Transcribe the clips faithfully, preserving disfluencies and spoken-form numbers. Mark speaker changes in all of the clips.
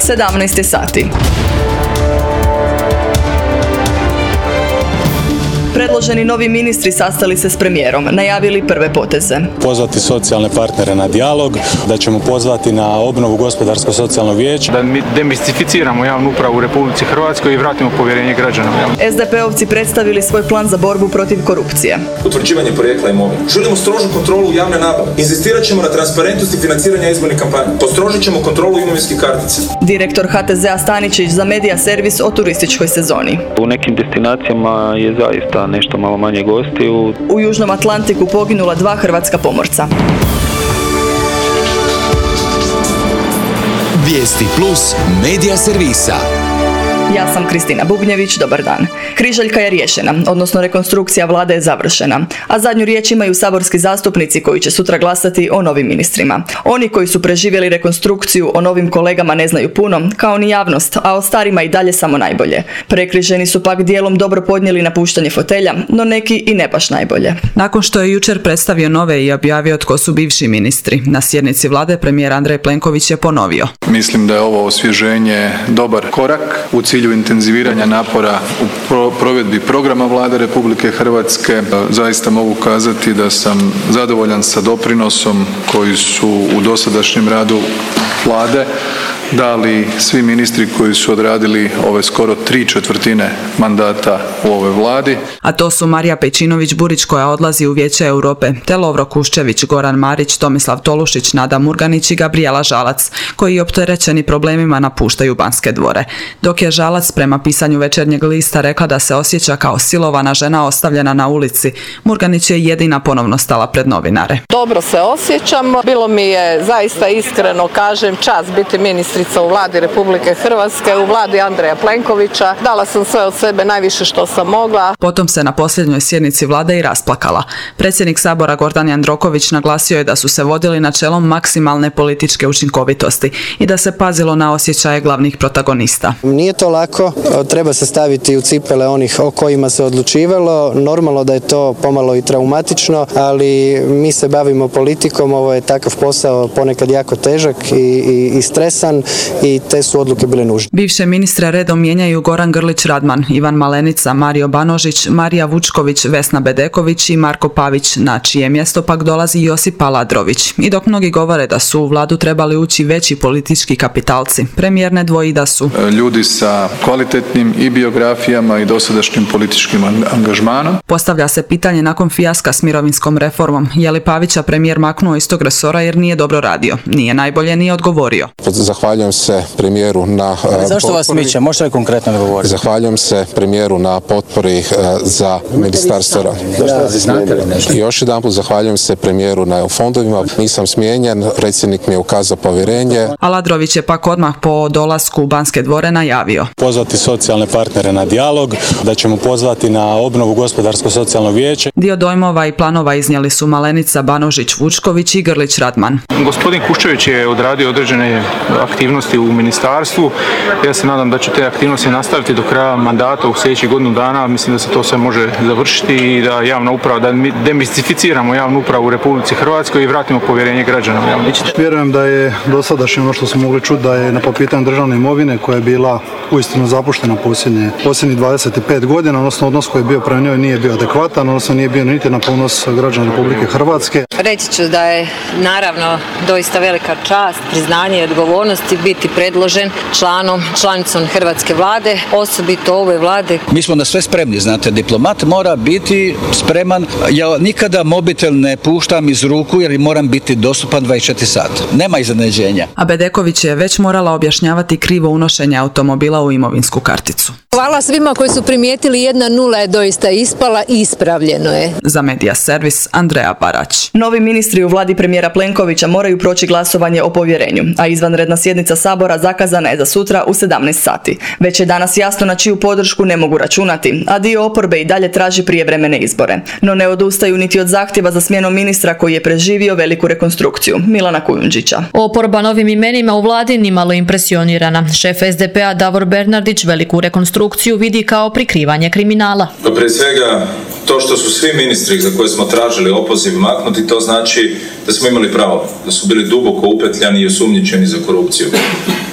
Speaker 1: sedamnaest sati. Predloženi novi ministri sastali se s premijerom, najavili prve poteze.
Speaker 2: Pozvati socijalne partnere na dijalog, da ćemo pozvati na obnovu gospodarsko-socijalnog vijeća.
Speaker 3: Da mi demistificiramo javnu upravu u Republici Hrvatskoj i vratimo povjerenje građana.
Speaker 1: es de pe ovci predstavili svoj plan za borbu protiv korupcije.
Speaker 4: Utvrđivanje porijekla imovine. Želimo strožu kontrolu javne nabave. Inzistirat ćemo na transparentnosti financiranja izbornih kampanja. Postrožit ćemo kontrolu imovinskih kartica.
Speaker 1: Direktor ha te zea Staničić za Medija servis o turističkoj sezoni.
Speaker 5: U nekim destinacijama je zaista nešto malo manje gostiju.
Speaker 1: U Južnom Atlantiku poginula dva hrvatska pomorca.
Speaker 6: Vijesti plus Medija servisa.
Speaker 1: Ja sam Kristina Bubnjević, dobar dan. Križaljka je riješena, odnosno rekonstrukcija vlade je završena, a zadnju riječ imaju saborski zastupnici koji će sutra glasati o novim ministrima. Oni koji su preživjeli rekonstrukciju o novim kolegama ne znaju puno, kao ni javnost, a o starima i dalje samo najbolje. Prekriženi su pak dijelom dobro podnijeli napuštanje fotelja, no neki i ne baš najbolje.
Speaker 7: Nakon što je jučer predstavio nove i objavio tko su bivši ministri, na sjednici vlade premijer Andrej Plenković je ponovio.
Speaker 8: Mislim da je ovo osvježenje dobar korak u cilju intenziviranja napora u pro- provedbi programa Vlade Republike Hrvatske. Zaista mogu kazati da sam zadovoljan sa doprinosom koji su u dosadašnjem radu Vlade dali svi ministri koji su odradili ove skoro tri četvrtine mandata u ovoj Vladi.
Speaker 7: A to su Marija Pejčinović-Burić koja odlazi u Vijeće Europe, te Lovro Kuščević, Goran Marić, Tomislav Tolušić, Nada Murganić i Gabrijela Žalac, koji opterećeni problemima napuštaju Banske dvore. Dok je Žalac prema pisanju Večernjeg lista rekla da se osjeća kao silovana žena ostavljena na ulici, Murganić je jedina ponovno stala pred novinare.
Speaker 9: Dobro se osjećam, bilo mi je zaista iskreno, kažem, čast biti ministrica u Vladi Republike Hrvatske, u Vladi Andreja Plenkovića. Dala sam sve od sebe, najviše što sam mogla.
Speaker 7: Potom se na posljednjoj sjednici vlade i rasplakala. Predsjednik Sabora Gordan Jandroković naglasio je da su se vodili načelom maksimalne političke učinkovitosti i da se pazilo na osjećaje glavnih protagonista.
Speaker 10: Nije to lako, treba se staviti u cipele onih o kojima se odlučivalo. Normalno da je to pomalo i traumatično, ali mi se bavimo politikom, ovo je takav posao ponekad jako težak i, i, i stresan i te su odluke bile nužne.
Speaker 7: Bivše ministre redom mijenjaju Goran Grlić Radman, Ivan Malenica, Mario Banožić, Marija Vučković, Vesna Bedeković i Marko Pavić, na čije mjesto pak dolazi Josip Aladrović. I dok mnogi govore da su u vladu trebali ući veći politički kapitalci, premijer ne dvoji da su
Speaker 8: ljudi sa kvalitetnim i biografijama i dosadašnjim političkim angažmanom.
Speaker 7: Postavlja se pitanje nakon fijaska s mirovinskom reformom, je li Pavića premijer maknuo iz tog resora jer nije dobro radio. Nije najbolje ni odgovorio.
Speaker 2: Zahvaljujem se premijeru na
Speaker 10: potpori. Zašto vas miče? Možete li konkretno govoriti?
Speaker 2: Zahvaljujem se premijeru na potpori za ministarstvo rada. I još jedanput zahvaljujem se premijeru na EU fondovima. Nisam smijenjen, predsjednik mi je ukazao povjerenje.
Speaker 7: Aladrović je pak odmah po dolasku u Banske dvore najavio.
Speaker 2: Pozvati socijalne partnere na dijalog, da ćemo pozvati na obnovu gospodarsko-socijalnog vijeća.
Speaker 7: Dio dojmova i planova iznijeli su Malenica, Banožić, Vučković i Grlić Radman.
Speaker 3: Gospodin Kuščević je odradio određene aktivnosti u ministarstvu. Ja se nadam da će te aktivnosti nastaviti do kraja mandata u sljedećih godinu dana. Mislim da se to sve može završiti i da javna uprava, da demistificiramo javnu upravu u Republici Hrvatskoj i vratimo povjerenje građana.
Speaker 11: Vjerujem da je dosadašnje ono što smo mogli čuti da je na po pitanju državne imovine koja je bila uistinu zapuštena posljednje, posljednjih dvadeset pet godina, odnosno odnos koji je bio prema njoj nije bio adekvatan, odnosno nije bio niti na ponos građana Republike Hrvatske.
Speaker 12: Reći ću da je naravno doista velika čast, priznanje i odgovornosti biti predložen članom, članicom Hrvatske vlade, osobito ove vlade.
Speaker 13: Mi smo na sve spremni, znate, diplomat mora biti spreman. Ja nikada mobitel ne puštam iz ruku jer moram biti dostupan dvadeset četiri sata. Nema iznenađenja.
Speaker 7: A Bedeković je već morala objašnjavati krivo unošenje automobila u imovinsku karticu.
Speaker 14: Hvala svima koji su primijetili, jedna nula je doista ispala i ispravljeno je.
Speaker 7: Za Medija servis Andreja Barać.
Speaker 1: Novi ministri u vladi premijera Plenkovića moraju proći glasovanje o povjerenju, a izvanredna sjednica Sabora zakazana je za sutra u sedamnaest sati. Već je danas jasno na čiju podršku ne mogu računati, a dio oporbe i dalje traži prijevremene izbore. No ne odustaju niti od zahtjeva za smjenom ministra koji je preživio veliku rekonstrukciju, Milana Kujundžića.
Speaker 15: Oporba novim imenima u vladi nimalo impresionirana. Šef es de pe a Davor Bernardić veliku rekonstrukciju vidi kao prikrivanje kriminala.
Speaker 4: Pa prije svega, to što su svi ministri za koje smo tražili opoziv maknuti, to znači da smo imali pravo, da su bili duboko upetljani i osumnjičeni za korupciju.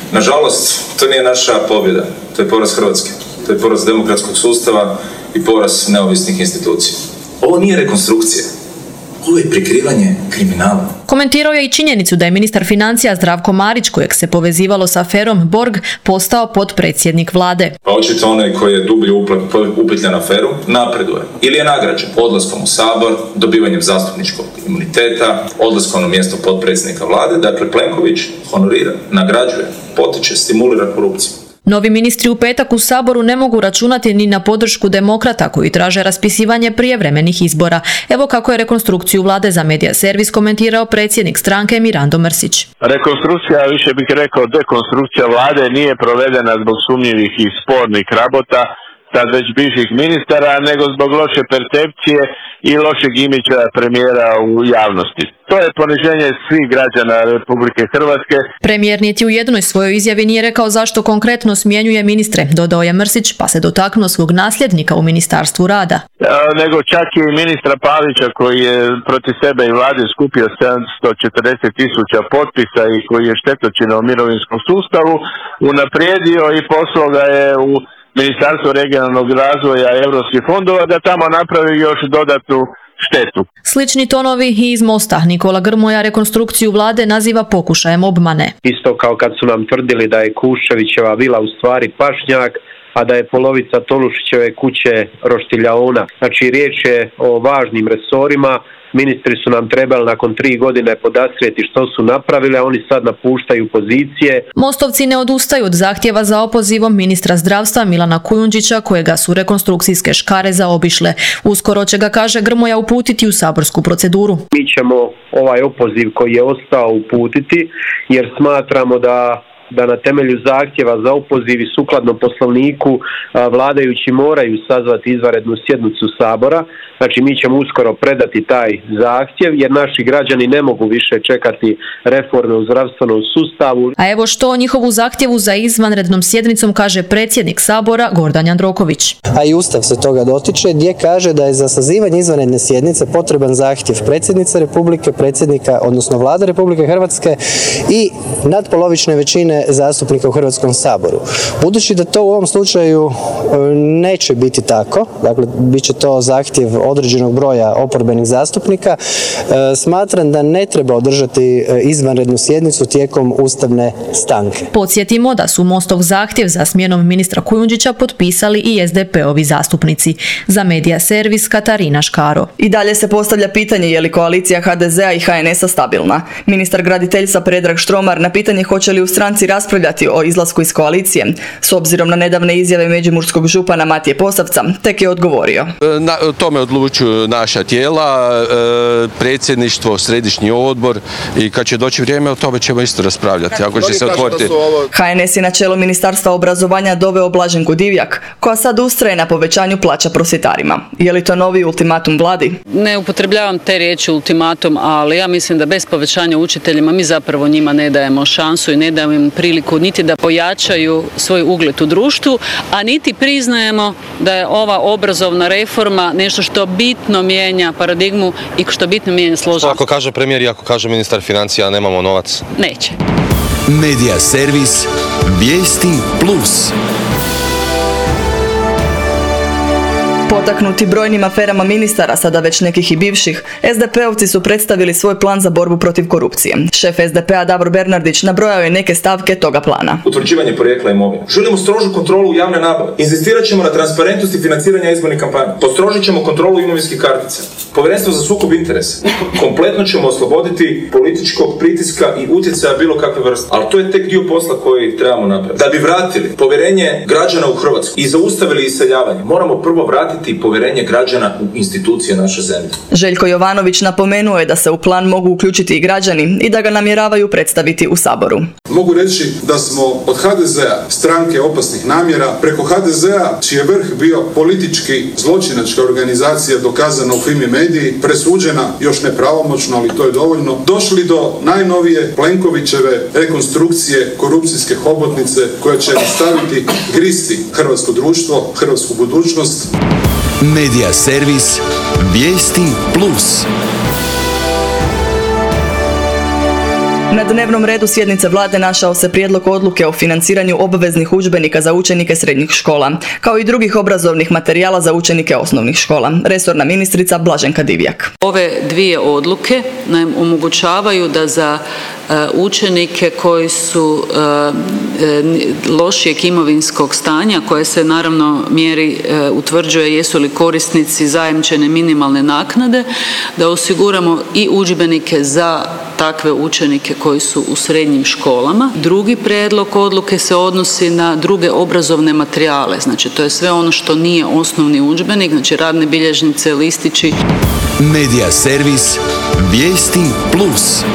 Speaker 4: Nažalost, to nije naša pobjeda, to je poraz Hrvatske, to je poraz demokratskog sustava i poraz neovisnih institucija. Ovo nije rekonstrukcija, ovo je prikrivanje kriminala.
Speaker 15: Komentirao je i činjenicu da je ministar financija Zdravko Marić, kojeg se povezivalo s aferom Borg, postao potpredsjednik vlade.
Speaker 4: Pa očito onaj koji je dublje upetljan aferu napreduje ili je nagrađen odlaskom u Sabor, dobivanjem zastupničkog imuniteta, odlaskom na mjesto potpredsjednika vlade. Dakle, Plenković honorira, nagrađuje, potiče, stimulira korupciju.
Speaker 15: Novi ministri u petak u Saboru ne mogu računati ni na podršku demokrata koji traže raspisivanje prijevremenih izbora. Evo kako je rekonstrukciju vlade za Medija servis komentirao predsjednik stranke Mirando Mrsić.
Speaker 16: Rekonstrukcija, više bih rekao dekonstrukcija vlade, nije provedena zbog sumnjivih i spornih rabota sad već bivših ministara, nego zbog loše percepcije i lošeg imidža premijera u javnosti. To je poniženje svih građana Republike Hrvatske.
Speaker 15: Premijer niti u jednoj svojoj izjavi nije rekao zašto konkretno smjenjuje ministre, dodao je Mrsić, pa se dotaknuo svog nasljednika u Ministarstvu rada.
Speaker 16: Nego čak i ministra Pavića koji je protiv sebe i vlade skupio sedamsto četrdeset tisuća potpisa i koji je štetočina u mirovinskom sustavu, unaprijedio i poslao ga je u Ministarstvo regionalnog razvoja i europskih fondova da tamo napravi još dodatnu štetu.
Speaker 15: Slični tonovi i iz Mosta. Nikola Grmoja rekonstrukciju vlade naziva pokušajem obmane.
Speaker 17: Isto kao kad su nam tvrdili da je Kuščevićeva vila u stvari pašnjak, a da je polovica Tolušićeve kuće roštiljaona. Znači riječ je o važnim resorima. Ministri su nam trebali nakon tri godine podastrijeti što su napravili, a oni sad napuštaju pozicije.
Speaker 15: Mostovci ne odustaju od zahtjeva za opozivom ministra zdravstva Milana Kujundžića, kojega su rekonstrukcijske škare zaobišle. Uskoro će ga, kaže Grmoja, uputiti u saborsku proceduru.
Speaker 17: Mi ćemo ovaj opoziv koji je ostao uputiti, jer smatramo da da na temelju zahtjeva za opoziv i sukladno poslovniku vladajući moraju sazvati izvanrednu sjednicu Sabora. Znači mi ćemo uskoro predati taj zahtjev jer naši građani ne mogu više čekati reforme u zdravstvenom sustavu.
Speaker 15: A evo što o njihovu zahtjevu za izvanrednom sjednicom kaže predsjednik Sabora Gordan Jandroković.
Speaker 10: A i Ustav se toga dotiče gdje kaže da je za sazivanje izvanredne sjednice potreban zahtjev predsjednice Republike, predsjednika, odnosno Vlade Republike Hrvatske i nadpolovične većine zastupnika u Hrvatskom saboru. Budući da to u ovom slučaju neće biti tako, dakle bit će to zahtjev određenog broja oporbenih zastupnika, smatram da ne treba održati izvanrednu sjednicu tijekom ustavne stanke.
Speaker 15: Podsjetimo da su Mostov zahtjev za smjenom ministra Kujundžića potpisali i es de pe ovi zastupnici. Za Medija servis Katarina Škaro.
Speaker 1: I dalje se postavlja pitanje je li koalicija ha de zea i ha en esa stabilna. Ministar graditeljstva Predrag Štromar na pitanje hoće li u stranci raspravljati o izlasku iz koalicije, s obzirom na nedavne izjave međimurskog župana Matije Posavca, tek je odgovorio.
Speaker 18: Na tome odlučuju naša tijela, predsjedništvo, središnji odbor i kad će doći vrijeme o tome ćemo isto raspravljati. Ako će se otvoriti.
Speaker 1: ha en es je na čelo Ministarstva obrazovanja doveo Blaženku Divjak, koja sad ustraje na povećanju plaća prosvjetarima. Je li to novi ultimatum vladi?
Speaker 19: Ne upotrebljavam te riječi ultimatum, ali ja mislim da bez povećanja učiteljima mi zapravo njima ne dajemo šansu i ne dajemo im priliku niti da pojačaju svoj ugled u društvu, a niti priznajemo da je ova obrazovna reforma nešto što bitno mijenja paradigmu i što bitno mijenja složenost.
Speaker 20: Ako kaže premijer i ako kaže ministar financija nemamo novac.
Speaker 19: Neće.
Speaker 6: Medija servis Vijesti plus.
Speaker 1: Potaknuti brojnim aferama ministara, sada već nekih i bivših, es de pe ovci su predstavili svoj plan za borbu protiv korupcije. Šef es de pe a Davor Bernardić nabrojao je neke stavke toga plana.
Speaker 4: Utvrđivanje porijekla imovine. Želimo strožu kontrolu javne nabave. Inzistirat ćemo na transparentnosti financiranja izbornih kampanja. Postrožit ćemo kontrolu imovinskih kartica. Povjerenstvo za sukob interesa. Kompletno ćemo osloboditi političkog pritiska i utjecaja bilo kakve vrste. Ali to je tek dio posla koji trebamo napraviti. Da bi vratili povjerenje građana u Hrvatsku i zaustavili iseljavanje, moramo prvo vratiti povjerenje građana u institucije naše zemlje.
Speaker 1: Željko Jovanović napomenuo je da se u plan mogu uključiti i građani i da ga namjeravaju predstaviti u Saboru.
Speaker 21: Mogu reći da smo od ha de zea, stranke opasnih namjera, preko ha de zea, čiji je vrh bio politički zločinačka organizacija dokazana u Fimi mediji, presuđena još nepravomoćno, ali to je dovoljno, došli do najnovije Plenkovićeve rekonstrukcije korupcijske hobotnice koja će nastaviti gristi hrvatsko društvo, hrvatsku budućnost.
Speaker 6: Medija servis Vijesti plus.
Speaker 1: Na dnevnom redu sjednice vlade našao se prijedlog odluke o financiranju obveznih udžbenika za učenike srednjih škola, kao i drugih obrazovnih materijala za učenike osnovnih škola. Resorna ministrica Blaženka Divjak.
Speaker 19: Ove dvije odluke nam omogućavaju da za učenike koji su lošijeg imovinskog stanja, koje se naravno mjeri, utvrđuje jesu li korisnici zajamčene minimalne naknade, da osiguramo i udžbenike za takve učenike koji su u srednjim školama. Drugi prijedlog odluke se odnosi na druge obrazovne materijale, znači to je sve ono što nije osnovni udžbenik, znači radne bilježnice, listići.
Speaker 6: Medija servis Vijesti plus.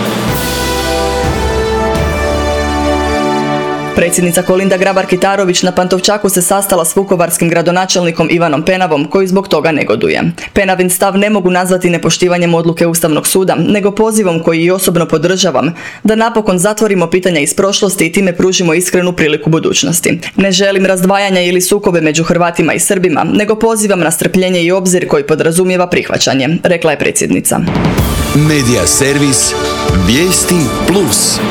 Speaker 1: Predsjednica Kolinda Grabar-Kitarović na Pantovčaku se sastala s vukovarskim gradonačelnikom Ivanom Penavom, koji zbog toga negoduje. Penavin stav ne mogu nazvati nepoštivanjem odluke Ustavnog suda, nego pozivom koji i osobno podržavam, da napokon zatvorimo pitanja iz prošlosti i time pružimo iskrenu priliku budućnosti. Ne želim razdvajanja ili sukobe među Hrvatima i Srbima, nego pozivam na strpljenje i obzir koji podrazumijeva prihvaćanje, rekla je predsjednica.
Speaker 6: Medija servis Vijesti plus.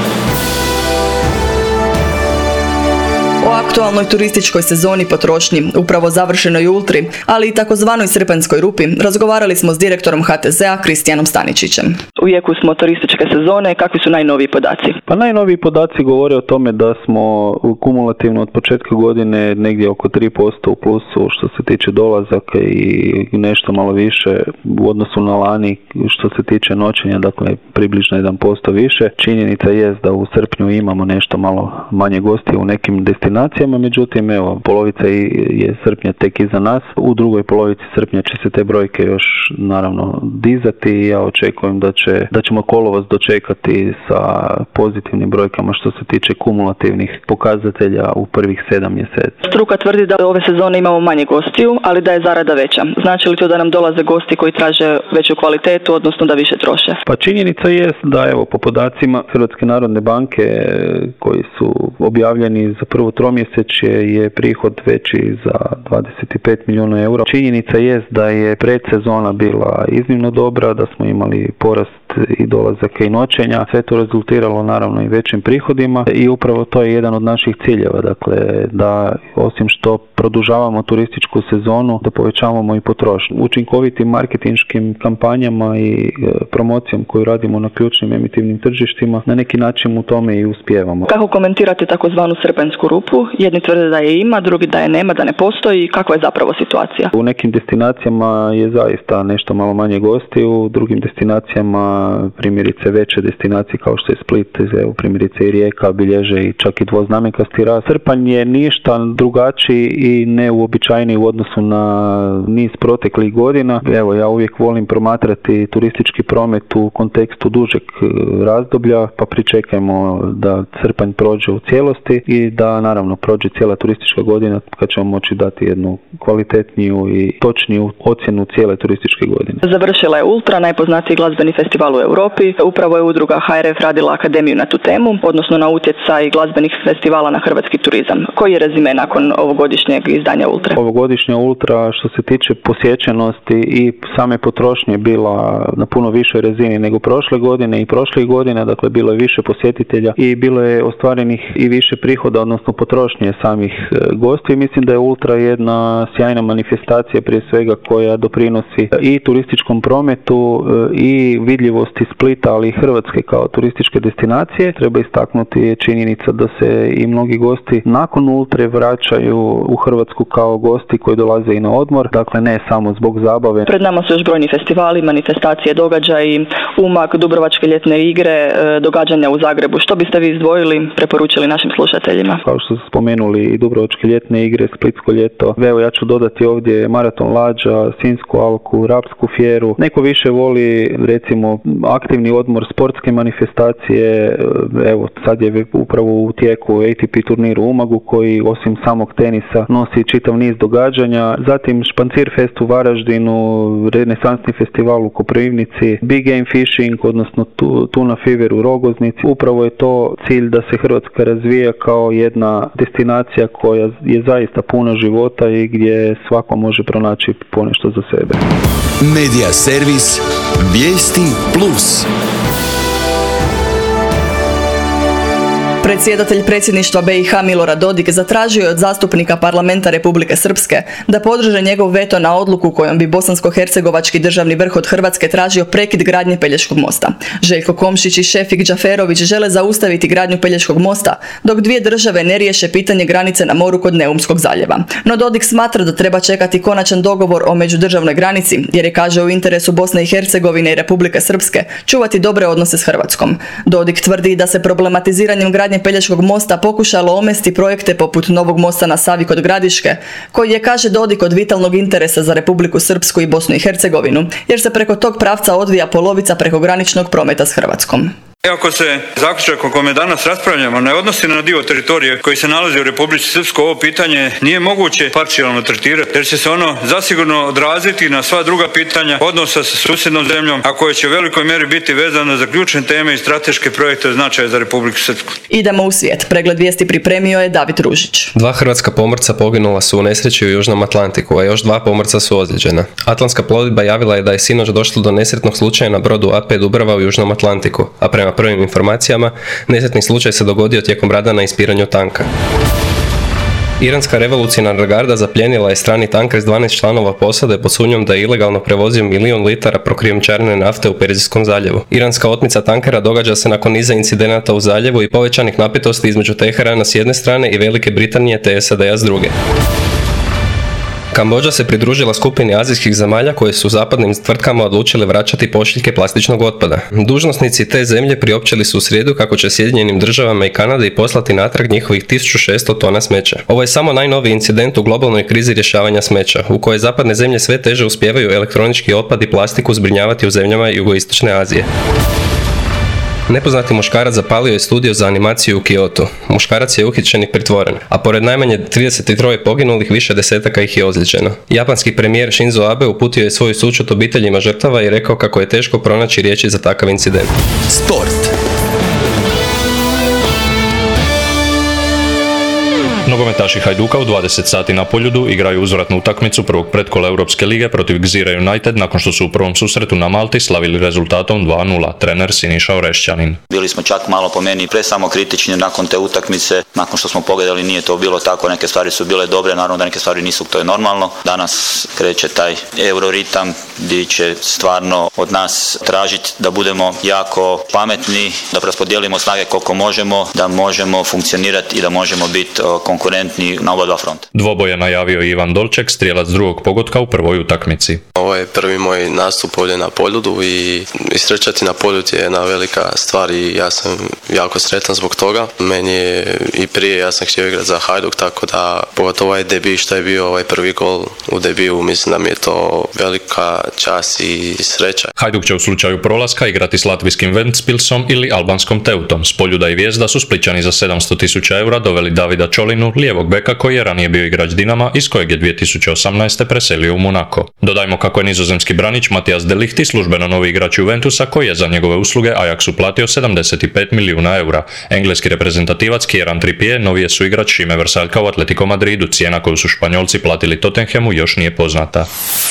Speaker 1: O aktualnoj turističkoj sezoni potrošnji, upravo završenoj Ultri, ali i takozvanoj srpanjskoj rupi, razgovarali smo s direktorom H T Z-a Kristijanom Staničićem. U jeku smo turističke sezone, kakvi su najnoviji podaci?
Speaker 5: Pa najnoviji podaci govore o tome da smo kumulativno od početka godine negdje oko tri posto u plusu što se tiče dolazaka i nešto malo više u odnosu na lani što se tiče noćenja, dakle približno jedan posto više. Činjenica je da u srpnju imamo nešto malo manje gosti u nekim destinacijama, međutim, evo, polovica je srpnja tek iza nas. U drugoj polovici srpnja će se te brojke još naravno dizati i ja očekujem da će, da ćemo kolovoz dočekati sa pozitivnim brojkama što se tiče kumulativnih pokazatelja u prvih sedam mjeseci.
Speaker 1: Struka tvrdi da ove sezone imamo manje gostiju, ali da je zarada veća. Znači li to da nam dolaze gosti koji traže veću kvalitetu, odnosno da više troše?
Speaker 5: Pa činjenica je da, evo, po podacima Hrvatske narodne banke koji su objavljeni za prvo tromjesečje je prihod veći za dvadeset pet milijuna eura. Činjenica je da je predsezona bila iznimno dobra, da smo imali porast i dolazaka i noćenja. Sve to rezultiralo naravno i većim prihodima i upravo to je jedan od naših ciljeva. Dakle, da osim što produžavamo turističku sezonu, da povećavamo i potrošnju. Učinkovitim marketinškim kampanjama i promocijom koju radimo na ključnim emitivnim tržištima, na neki način u tome i uspijevamo.
Speaker 1: Kako komentirate takozvanu srpanjsku rupu? Jedni tvrde da je ima, drugi da je nema, da ne postoji. Kakva je zapravo situacija?
Speaker 5: U nekim destinacijama je zaista nešto malo manje gosti, u drugim destinacijama, primjerice veće destinacije kao što je Split, evo, primjerice i Rijeka bilježe i čak i dvoznamenkasti rast. Srpanj je ništa drugačiji i neuobičajeniji u odnosu na niz proteklih godina. Evo, ja uvijek volim promatrati turistički promet u kontekstu dužeg razdoblja, pa pričekajmo da srpanj prođe u cijelosti i da naravno prođe cijela turistička godina kad ćemo moći dati jednu kvalitetniju i točniju ocjenu cijele turističke godine.
Speaker 1: Završila je Ultra, najpoznatiji glazbeni festival u Europi. Upravo je udruga H R F radila akademiju na tu temu, odnosno na utjecaj glazbenih festivala na hrvatski turizam. Koji je rezime nakon ovogodišnjeg izdanja Ultra?
Speaker 5: Ovogodišnja Ultra što se tiče posjećenosti i same potrošnje bila na puno višoj razini nego prošle godine i prošlih godina, dakle bilo je više posjetitelja i bilo je ostvarenih i više prihoda, odnosno potrošnje samih gostiju. Mislim da je Ultra jedna sjajna manifestacija prije svega koja doprinosi i turističkom prometu i vidljivosti Splita, ali i Hrvatske kao turističke destinacije. Treba istaknuti činjenica da se i mnogi gosti nakon Ultre vraćaju u Hrvatsku kao gosti koji dolaze i na odmor, dakle ne samo zbog zabave.
Speaker 1: Pred nama su još brojni festivali, manifestacije, događaji, Umag, Dubrovačke ljetne igre, događanja u Zagrebu. Što biste vi izdvojili, preporučili našim slušateljima?
Speaker 5: Kao što ste spomenuli i Dubrovačke ljetne igre, Splitsko ljeto. Evo, ja ću dodati ovdje Maraton Lađa, Sinjsku alku, Rapsku fjeru. Neko više voli recimo aktivni odmor, sportske manifestacije. Evo, sad je upravo u tijeku A T P turnir u Umagu koji osim samog tenisa nosi čitav niz događanja. Zatim Špancir Fest u Varaždinu, Renesansni festival u Koprivnici, Big Game Fishing, odnosno Tuna Fever u Rogoznici. Upravo je to cilj da se Hrvatska razvija kao jedna destinacija koja je zaista puna života i gdje svako može pronaći ponešto za sebe.
Speaker 6: Medija servis Vijesti plus.
Speaker 1: Predsjedatelj predsjedništva B i H Milorad Dodik zatražio je od zastupnika parlamenta Republike Srpske da podrže njegov veto na odluku kojom bi bosansko-hercegovački državni vrh od Hrvatske tražio prekid gradnje Pelješkog mosta. Željko Komšić i Šefik Džaferović žele zaustaviti gradnju Pelješkog mosta, dok dvije države ne riješe pitanje granice na moru kod Neumskog zaljeva. No Dodik smatra da treba čekati konačan dogovor o međudržavnoj granici, jer je, kaže, u interesu Bosne i Hercegovine i Republike Srpske čuvati dobre odnose s Hrvatskom. Dodik tvrdi da se problematiziranjem gradnje Pelješkog mosta pokušalo omesti projekte poput novog mosta na Savi kod Gradiške, koji je, kaže Dodik, od vitalnog interesa za Republiku Srpsku i Bosnu i Hercegovinu, jer se preko tog pravca odvija polovica prekograničnog prometa s Hrvatskom.
Speaker 9: Iako se zaključak o kome danas raspravljamo ne odnosi na dio teritorije koji se nalazi u Republici Srpskoj, ovo pitanje nije moguće parcijalno tretirati, jer će se ono zasigurno odraziti na sva druga pitanja odnosa sa susjednom zemljom, a koje će u velikoj mjeri biti vezano za ključne teme i strateške projekte od značaja za Republiku Srpsku.
Speaker 1: Idemo u svijet. Pregled vijesti pripremio je David Ružić.
Speaker 22: Dva hrvatska pomorca poginula su u nesreći u Južnom Atlantiku, a još dva pomorca su ozlijeđena. Atlantska plovidba javila je da je sinoć došlo do nesretnog slučaja na brodu A P Dubrava u Južnom Atlantiku, a prema prvim informacijama, nesretni slučaj se dogodio tijekom rada na ispiranju tanka. Iranska revolucionarna garda zapljenila je strani tanker s dvanaest članova posade pod sumnjom da je ilegalno prevozio milijun litara prokrijumčarene nafte u Perzijskom zaljevu. Iranska otmica tankera događa se nakon niza incidenata u zaljevu i povećanih napetosti između Teherana s jedne strane i Velike Britanije te S A D-a s druge. Kambodža se pridružila skupini azijskih zemalja koje su zapadnim tvrtkama odlučile vraćati pošiljke plastičnog otpada. Dužnosnici te zemlje priopćili su u srijedu kako će Sjedinjenim državama i Kanadi poslati natrag njihovih tisuću šesto tona smeća. Ovo je samo najnoviji incident u globalnoj krizi rješavanja smeća, u kojoj zapadne zemlje sve teže uspijevaju elektronički otpad i plastiku zbrinjavati u zemljama jugoistočne Azije. Nepoznati muškarac zapalio je studio za animaciju u Kyotu. Muškarac je uhićen i pritvoren, a pored najmanje trideset tri poginulih, više desetaka ih je ozlijeđeno. Japanski premijer Shinzo Abe uputio je svoju sućut obiteljima žrtava i rekao kako je teško pronaći riječi za takav incident.
Speaker 6: Sport.
Speaker 23: Nogometaši Hajduka u dvadeset sati na Poljudu igraju uzvratnu utakmicu prvog pretkola Europske lige protiv Gzira United nakon što su u prvom susretu na Malti slavili rezultatom dva nula. Trener Siniša Orešćanin.
Speaker 24: Bili smo čak malo po meni presamokritični nakon te utakmice, nakon što smo pogledali nije to bilo tako, neke stvari su bile dobre, naravno da neke stvari nisu, to je normalno. Danas kreće taj euroritam gdje će stvarno od nas tražiti da budemo jako pametni, da raspodijelimo snage koliko možemo, da možemo funkcionirati i da možemo biti konkurentni na oba dva fronta.
Speaker 23: Dvoboj je najavio Ivan Dolček, strijelac drugog pogotka u prvoj utakmici.
Speaker 25: Ovo je prvi moj nastup ovdje na Poljudu i istrčati na Poljud je jedna velika stvar i ja sam jako sretan zbog toga. Meni je i prije, ja sam htio igrati za Hajduk, tako da pogotovo ovaj debi što je bio ovaj prvi gol u debiju, mislim da mi je to velika čast i sreća.
Speaker 23: Hajduk će u slučaju prolaska igrati s latvijskim Ventspilsom ili albanskom Teutom. S Poljuda i Vijezda su Splićani za sedamsto tisuća eura doveli Davida Čolinu, lijevog beka koji je ranije bio igrač Dinama, iz kojeg je dvije tisuće osamnaeste. preselio u Monako. Dodajmo kako je nizozemski branič Matijas de Ligt službeno novi igrač Juventusa koji je za njegove usluge Ajaxu platio sedamdeset pet milijuna eura. Engleski reprezentativac Kieran Trippier novi je suigrač Šime Vrsaljka u Atletico Madridu, cijena koju su Španjolci platili Tottenhamu još nije poznata.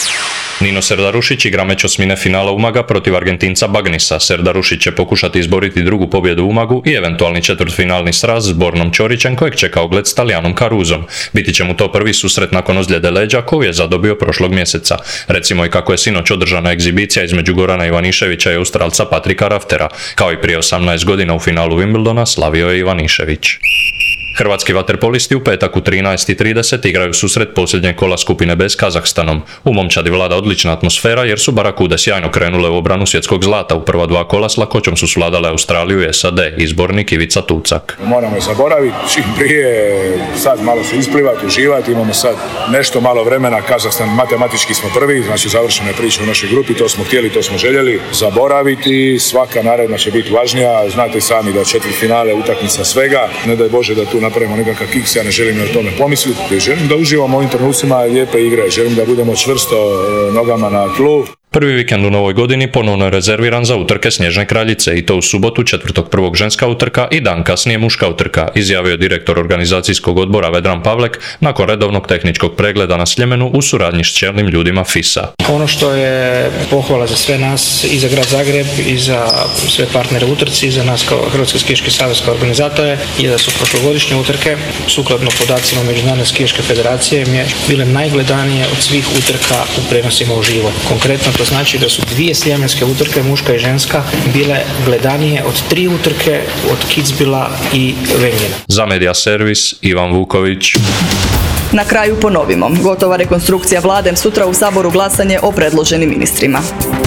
Speaker 23: Nino Serdarušić igra meč osmine finala Umaga protiv Argentinca Bagnisa. Serdarušić će pokušati izboriti drugu pobjedu u Umagu i eventualni četvrtfinalni sraz s Bornom Ćorićem kojeg čeka ogled s Talijanom Caruzom. Biti će mu to prvi susret nakon ozljede leđa koju je zadobio prošlog mjeseca. Recimo i kako je sinoć održana egzibicija između Gorana Ivaniševića i Australca Patrika Raftera. Kao i prije osamnaest godina u finalu Wimbledona slavio je Ivanišević. Hrvatski vaterpolisti u petak u trinaest i trideset igraju susret posljednjeg kola skupine B s Kazahstanom. U momčadi vlada odlična atmosfera jer su Barakude sjajno krenule u obranu svjetskog zlata. U prva dva kola s lakoćom su svladale Australiju i S A D. Izbornik Ivica Tucak.
Speaker 26: Moramo je zaboraviti, čim prije sad malo se isplivati, uživati, imamo sad nešto malo vremena, Kazahstan matematički smo prvi, znači završena je priča u našoj grupi, to smo htjeli, to smo željeli zaboraviti, svaka naredna će biti važnija, znate sami da četvrtfinale utakmica svega, ne daj Bože da tu napravimo nekakav kiks, ja ne želim o tome pomisliti. Želim da uživamo u ovim trenucima lijepe igre, želim da budemo čvrsto nogama na tlu.
Speaker 23: Prvi vikend u novoj godini ponovno je rezerviran za utrke Snježne kraljice i to u subotu četvrtog prvog ženska utrka i dan kasnije muška utrka, izjavio je direktor organizacijskog odbora Vedran Pavlek nakon redovnog tehničkog pregleda na Sljemenu u suradnji s čelnim ljudima F I S-a.
Speaker 2: Ono što je pohvala za sve nas i za grad Zagreb i za sve partnere u utrci i za nas kao Hrvatski skijaški savez kao organizatore je da su prošlogodišnje utrke sukladno podacima Međunarodne skijaške federacije bile najgledanije od svih utrka u prenosima uživo. Konkretno to znači da su dvije sljemenske utrke, muška i ženska, bile gledanije od tri utrke od Kitzbühela i Wengen.
Speaker 23: Za Media Servis, Ivan Vuković.
Speaker 1: Na kraju ponovimo. Gotova rekonstrukcija vlade, sutra u Saboru glasanje o predloženim ministrima.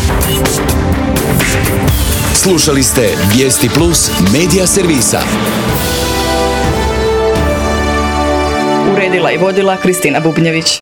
Speaker 6: Slušali ste Vijesti Plus Media Servisa.
Speaker 1: Uredila i vodila Kristina Bubnjević.